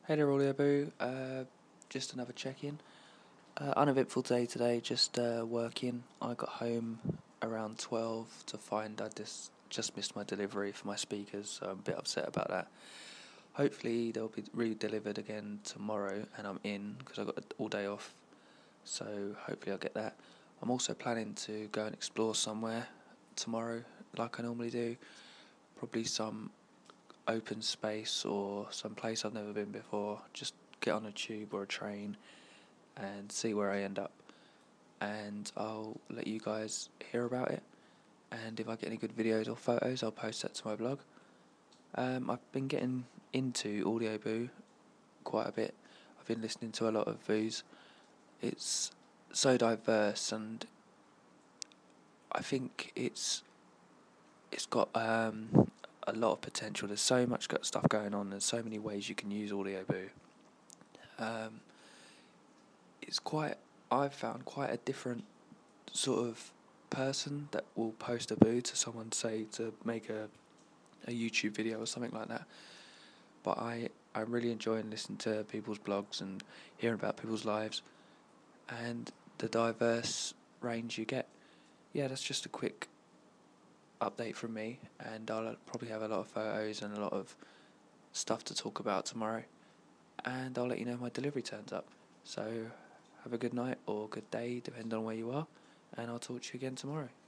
Hey there, Audioboo. Just another check-in. Uneventful day today, just working. I got home around 12 to find I just missed my delivery for my speakers, so I'm a bit upset about that. Hopefully they'll be re-delivered again tomorrow, and I'm in because I got all day off, so hopefully I'll get that. I'm also planning to go and explore somewhere tomorrow, like I normally do. Probably some open space or some place I've never been before. Just get on a tube or a train and see where I end up, and I'll let you guys hear about it. And if I get any good videos or photos, I'll post that to my blog. I've been getting into Audioboo quite a bit. I've been listening to a lot of Voos. It's so diverse, and I think it's got a lot of potential. There's so much stuff going on. There's so many ways you can use Audioboo. I've found quite a different sort of person that will post a boo to someone, say, to make a YouTube video or something like that. But I'm really enjoying listening to people's blogs and hearing about people's lives and the diverse range you get. Yeah, that's just a quick update from me, and I'll probably have a lot of photos and a lot of stuff to talk about tomorrow, and I'll let you know if my delivery turns up. So have a good night or good day, depending on where you are, and I'll talk to you again tomorrow.